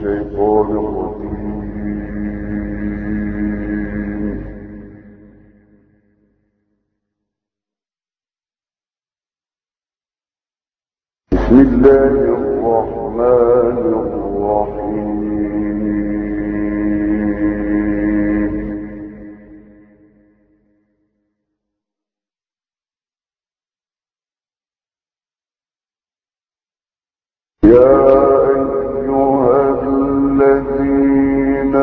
الشيطان الرجيم. بسم الله الرحمن الرحيم. يا أيها الذين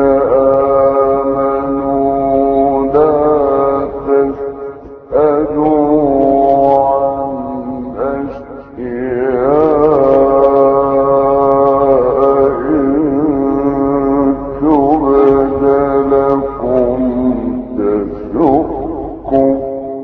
آمنوا لا تسألوا عن أشياء إن تبد لكم تسؤكم.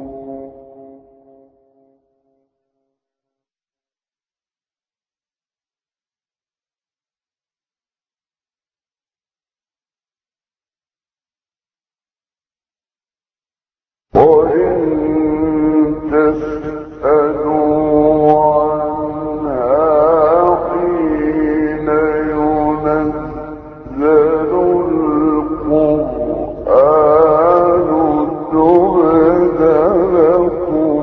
وإن تسألوا عنها حين ينزل القرآن تبد لكم.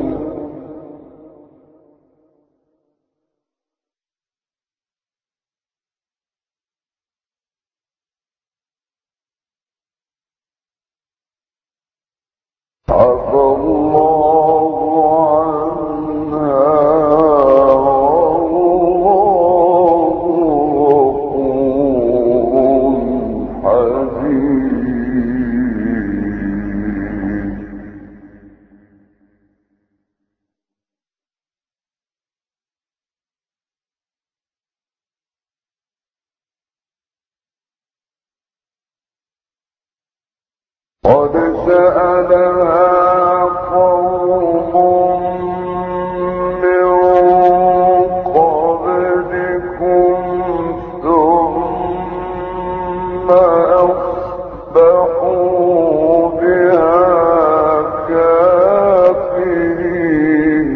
عفى الله عنها والله غفور حليم. قد سألها قوم من قبلكم ثم أصبحوا بها كافرين.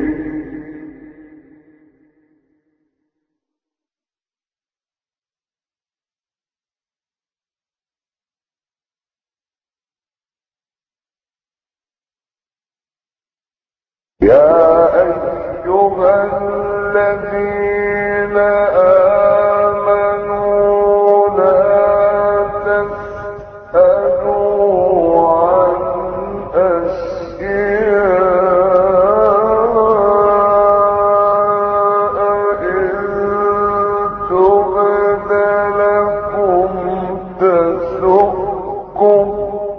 يا أيها الذين آمنوا لا تسألوا عن أشياء إن تبد لكم تسؤكم.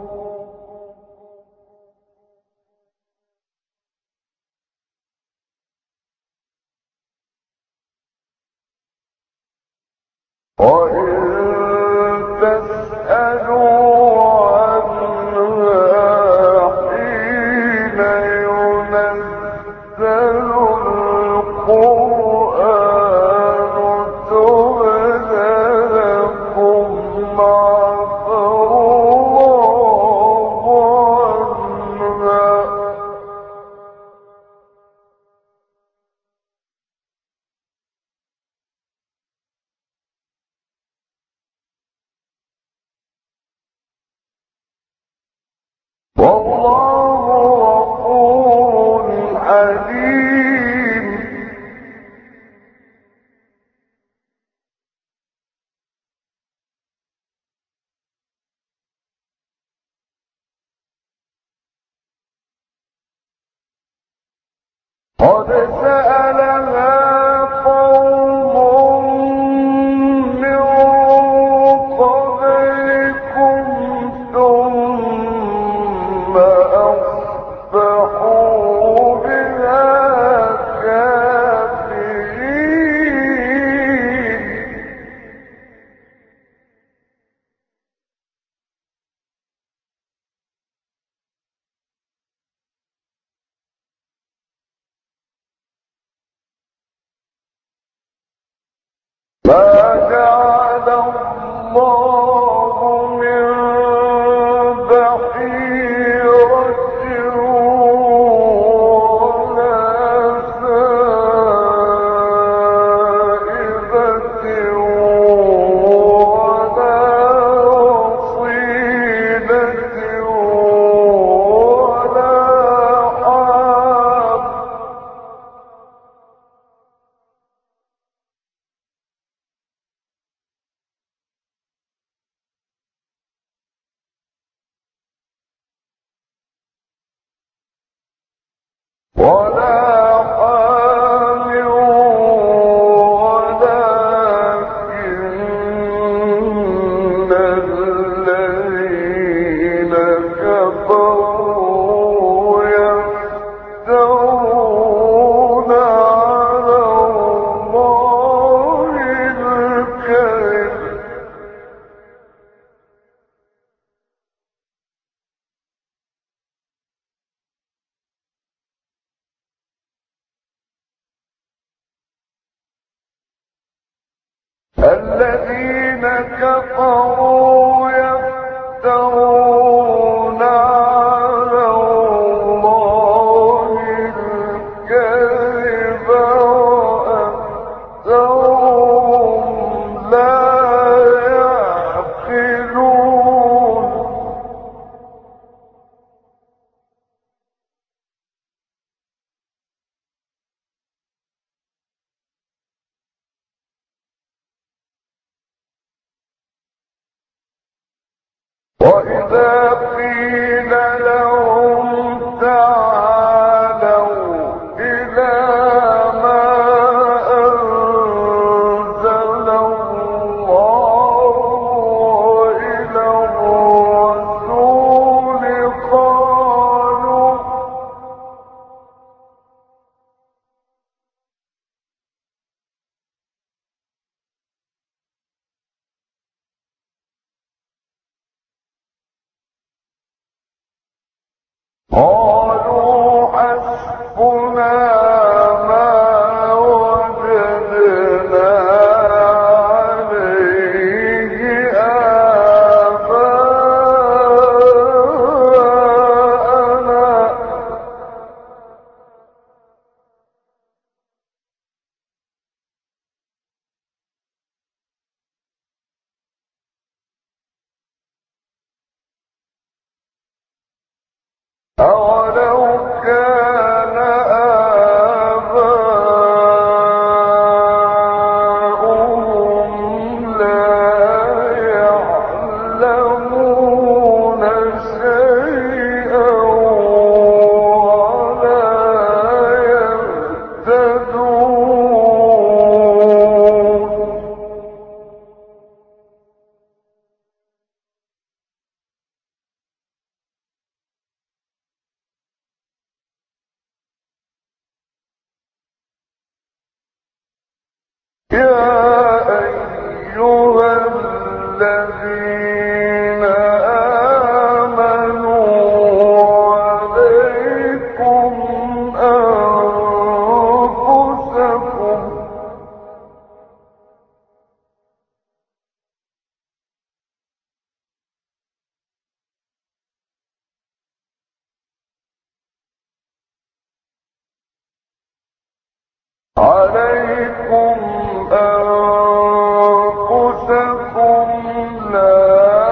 وإن تسألوا عنها حين ينزل القرآن تبد لكم عفى الله عنها. والله غفور حليم. قد سألها قوم من قبلكم ثم أصبحوا بها كافرين. ما جعل الله من بحيرة ولا سائبة ولا حامل ولكن الذين كفروا يفترون على الله الكذب الذين كفروا يفترون على الله الكذب وأكثرهم لا يعقلون وإذا قيل لهم تعالوا إلى ما أنزل الله وإلى الرسول قالوا حسبنا ما وجدنا عليه آباءنا أولو كان آباؤهم لا يعلمون شيئا ولا يهتدون يا أيها الذين آمنوا عليكم أنفسكم لا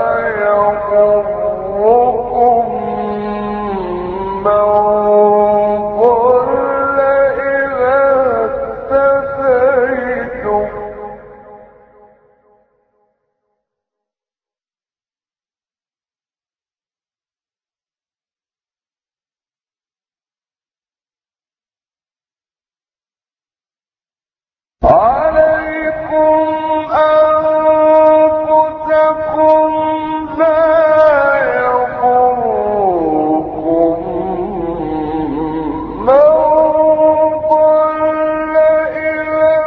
يضركم من ضل إذا اهتديتم عليكم أنفسكم لا يضركم من ضل إذا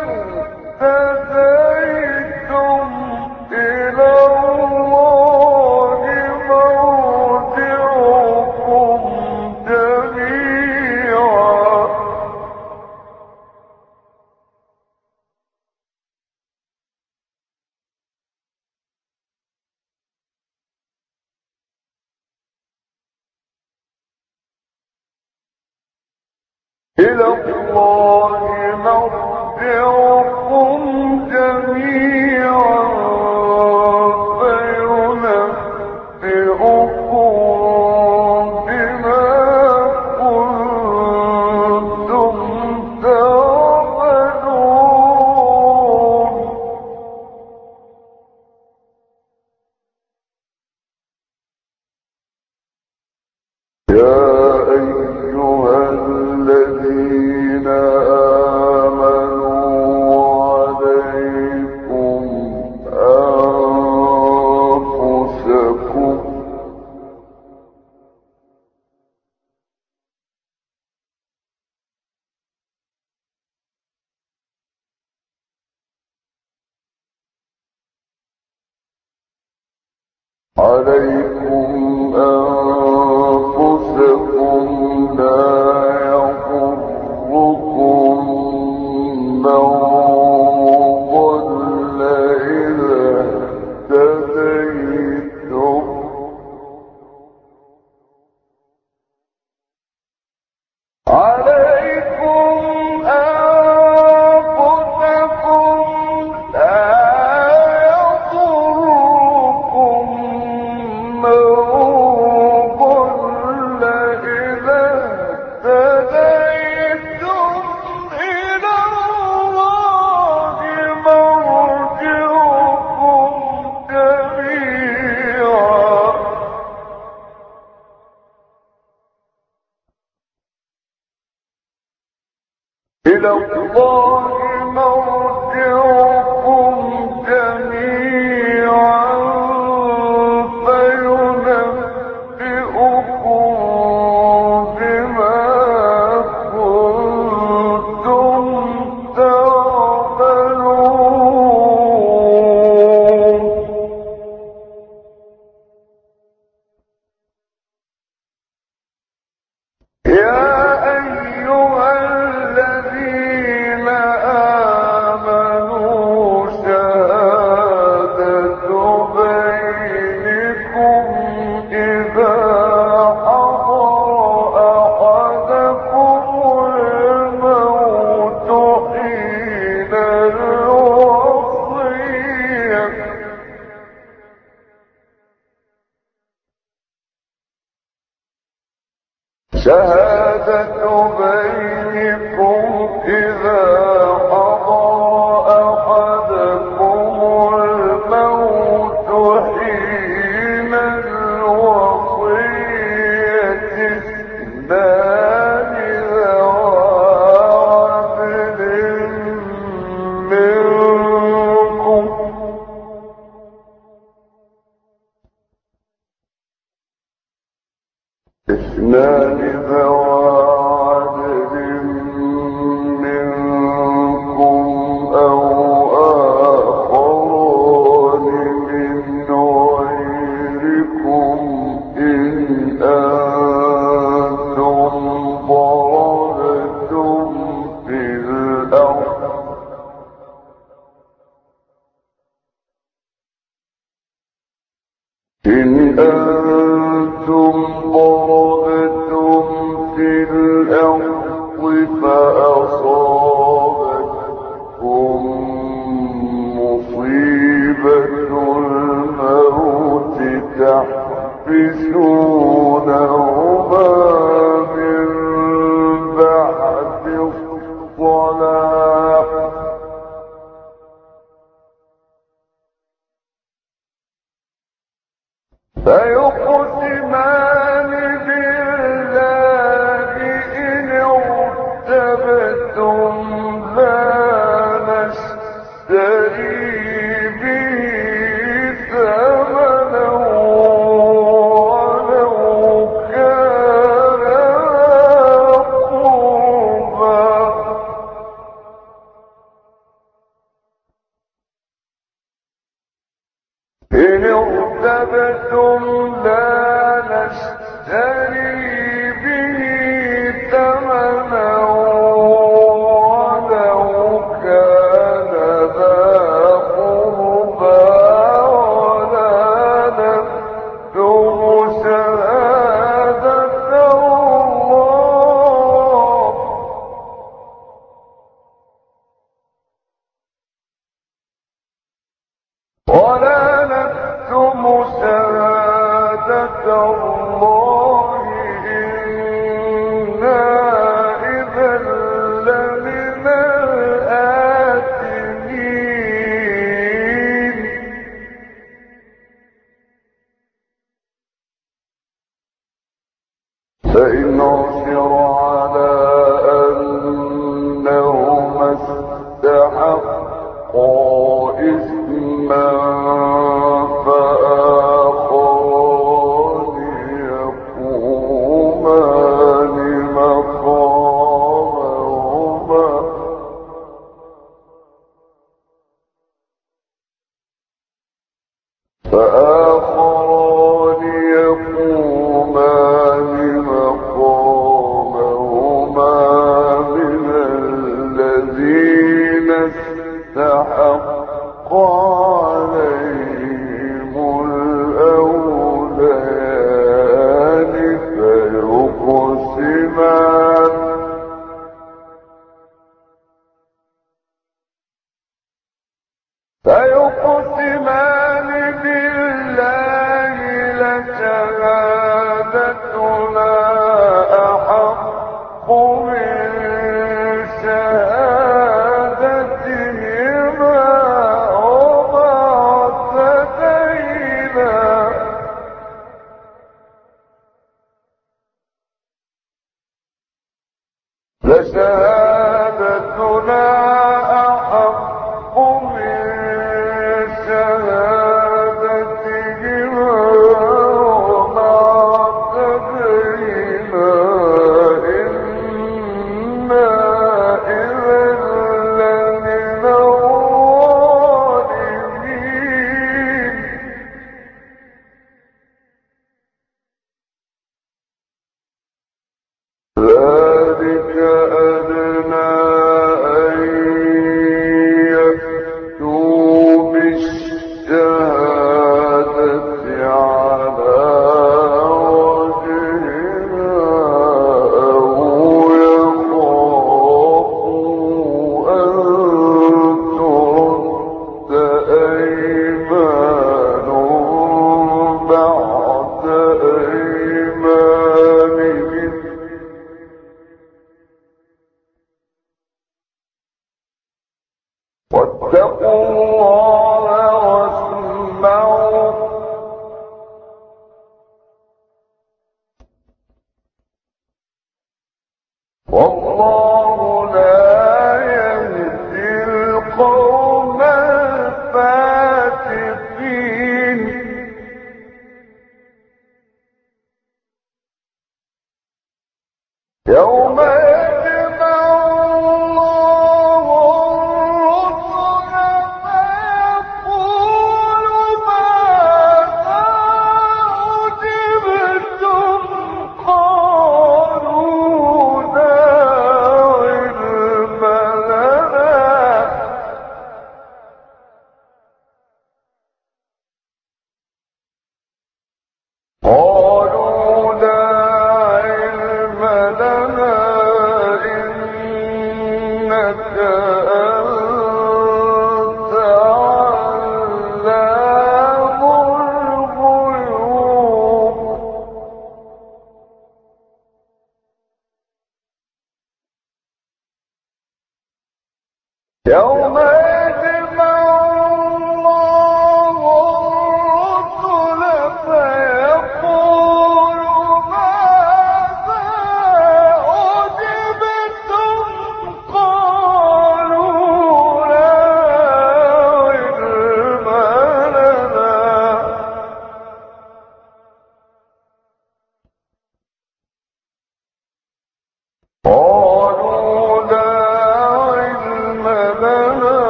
اهتديتم إلى الله مرجعكم جميعا إلى الله مرجعكم جميعا فينبئكم بما كنتم تعملون يا أيها الذين عليكم أنفسكم لا يضركم من ضل إذا اهتديتم عليكم أنفسكم لا يضركم من ضل إذا اهتديتم إلى الله مرجعكم جميعا إلى الله مرجعكم جميعا فينبئكم بما كنتم تعملون يا أيها الذين آمنوا شهادة بينكم إذا حضر أحدكم الموت حين الوصية شهادة بينكم إذا حضر أحدكم الموت حين الوصية اثنان ذوى عدل منكم اثنان ذوى عدل منكم أو آخران من غيركم إن أنتم ضربتم في الأرض فأصابتكم مصيبة الموت تحبسونهما من بعد الصلاة فيقسمان بالله إن ارتبتم لا نشتري به ثمنا ولو كان قربا إن ارتبتم لا نشتري به ثمنا ولو كان ذا قربى ولا نكتم شهادة الله إنا إذا لمن الآثمين فإن عثر على أنهما استحقا إثما فآخران يقومان مقامهما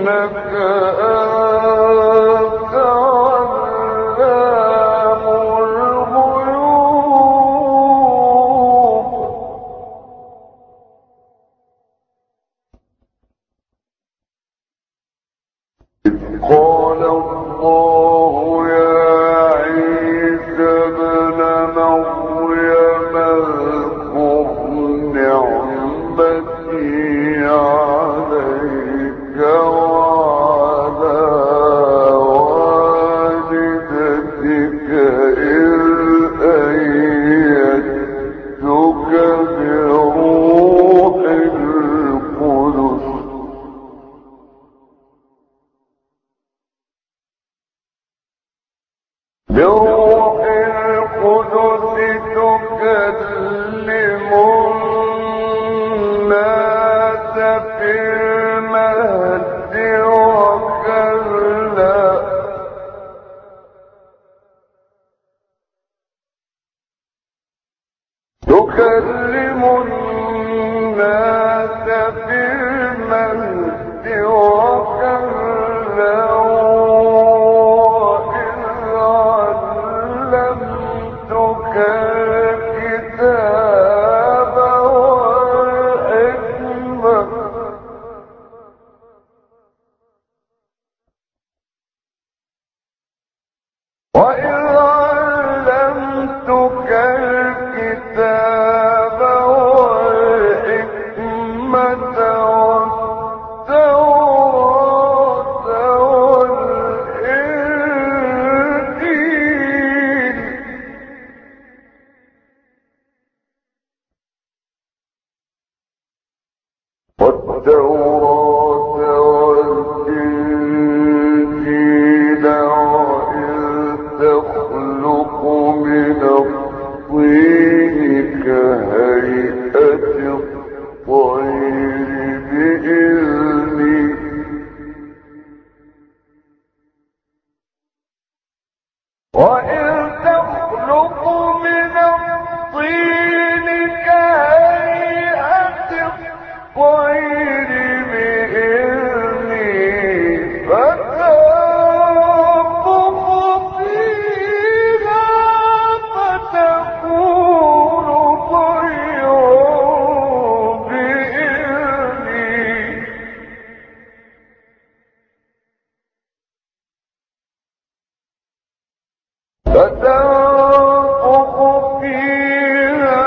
قال الله يا عيسى ابن مريم اذكر نعمتي عليك وعلى والدتك إذ أيدتك بروح القدس تكلم الناس في المهد وكهلا تكلم الناس في المهد وكهلا والتوراة والإنجيل وإذ تخلق من الطين كهيئة الطير بإذني وإذ تخلق من الطين كهيئة الطير بإذني فتنفخ فيها فتكون طيرا بإذني فتنفخ فيها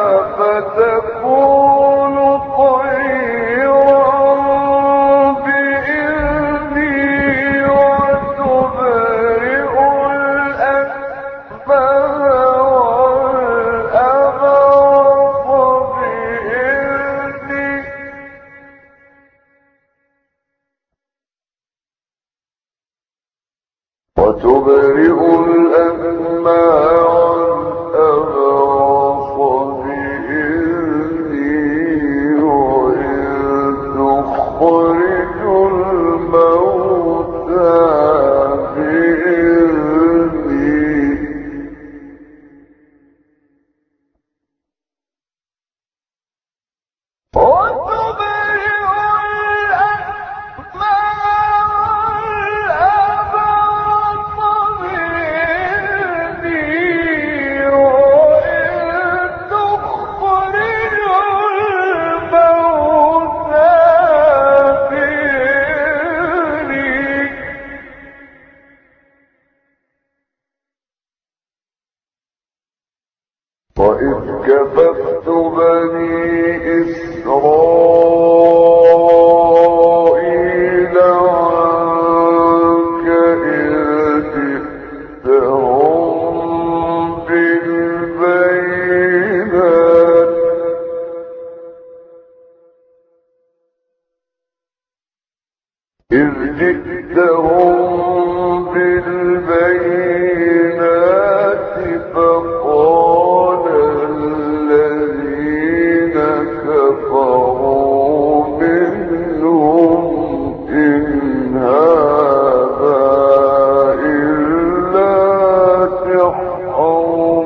فتكون طيرا بإذني وتبرئ الأكمه والأبرص بإذني وتبرئ الأكمه والأبرص بإذني وإذ تخرج الموتى بإذني وتبرئ وإذ كففت بني إسرائيل عنك إذ جئتهم بالبينات فقال الذين كفروا منهم إن هذا إلا سحر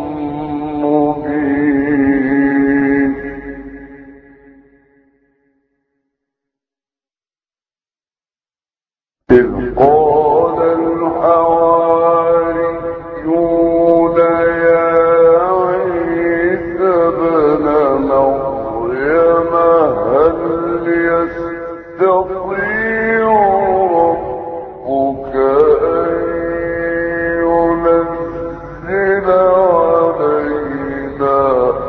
مبين إذ قال الحواريون يا عيسى ابن مريم هل يستطيع ربك أن ينزل علينا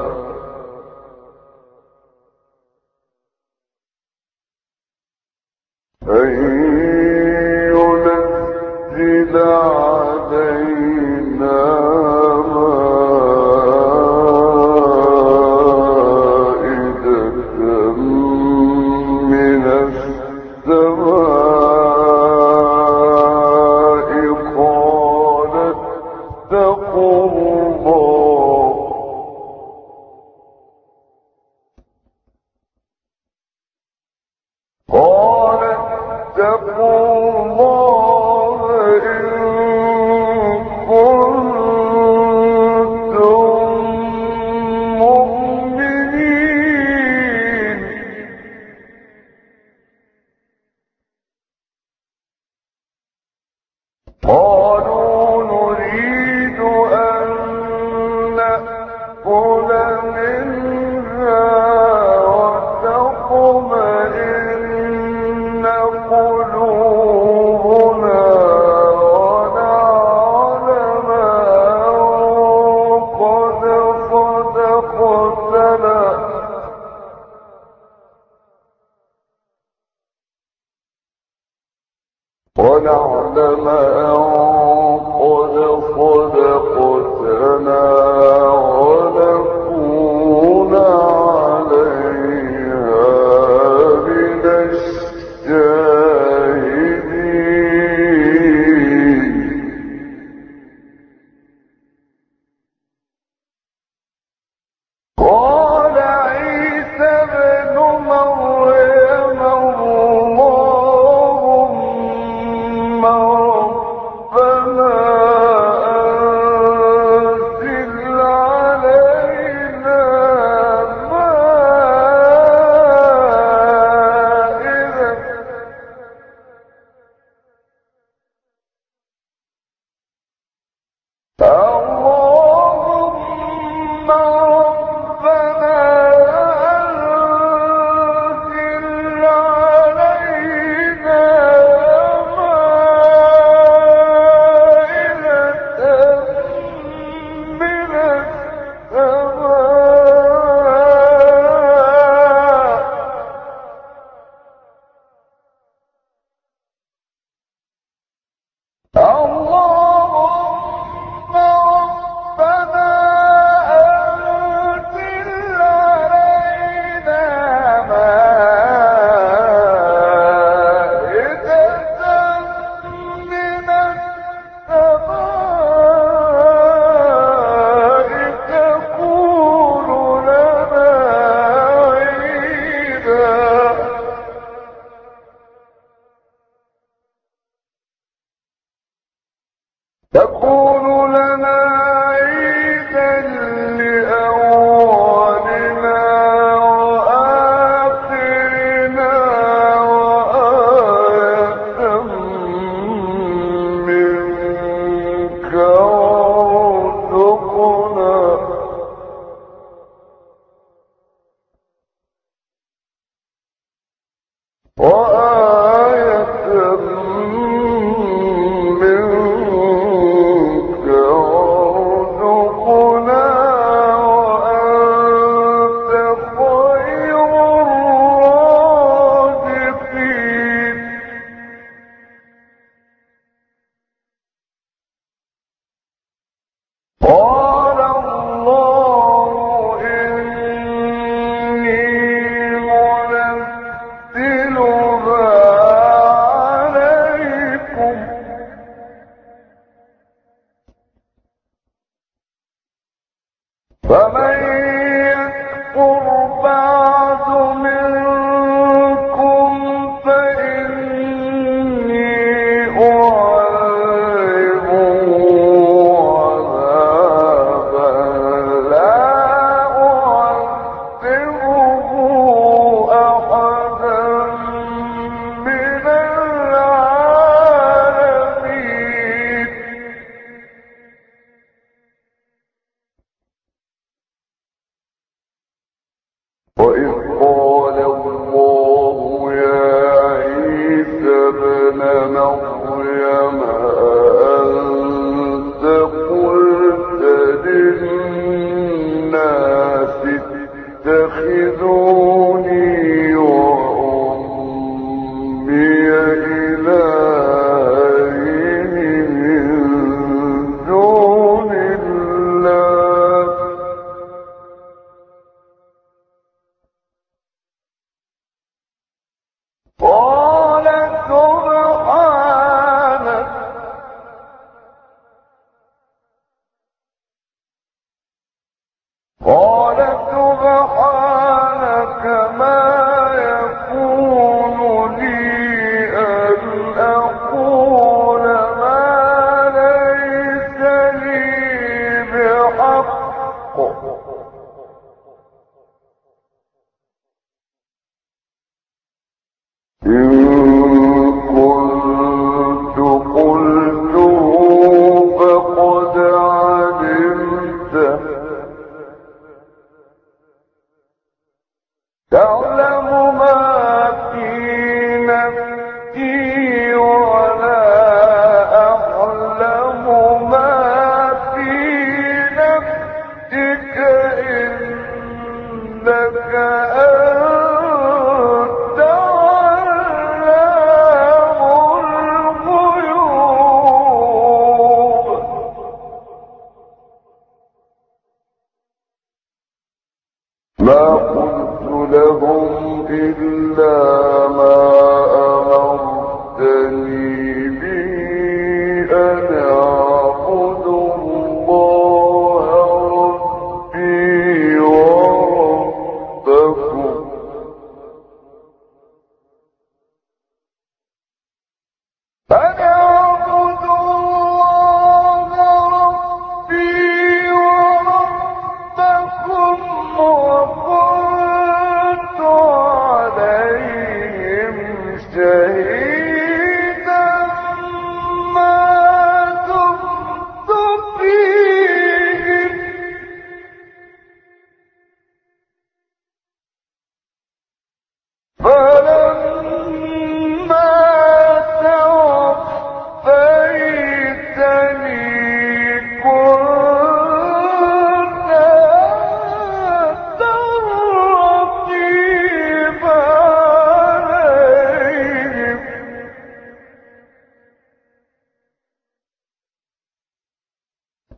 مائدة من السماء قال اتقوا الله إن كنتم مؤمنين قالوا نريد أن نأكل منها وتطمئن قلوبنا ونعلم أن قد صدقتنا ونكون عليها من الشاهدين قال عيسى ابن مريم اللهم ربنا أنزل علينا اللهم ربنا أنزل علينا مائدة من السماء اللهم ربنا أنزل علينا مائدة من السماء تكون لنا عيدا لأولنا وآخرنا وآية منك وارزقنا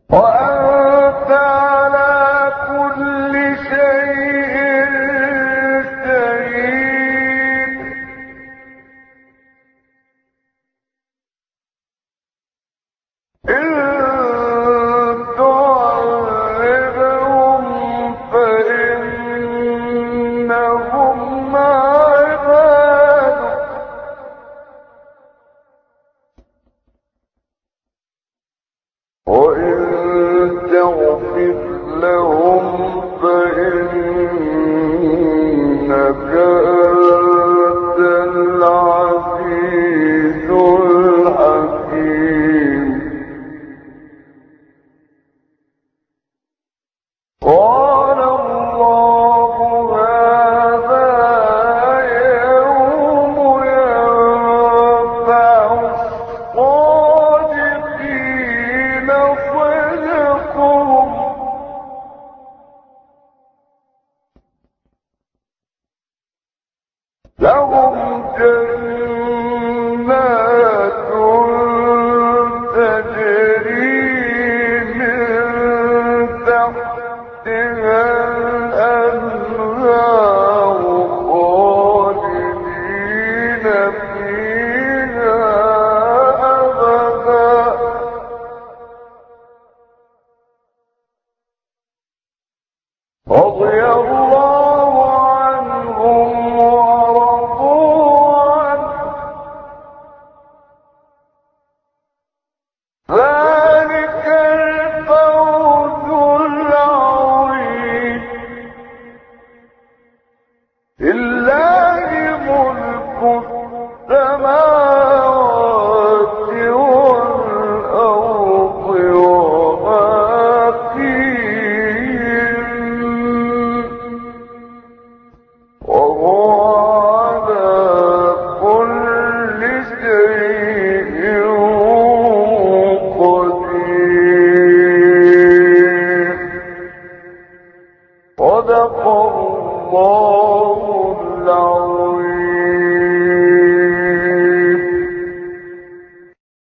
وأنت على كل شيء شهيد إن تعذبهم فإنهم عبادك وإن تغفر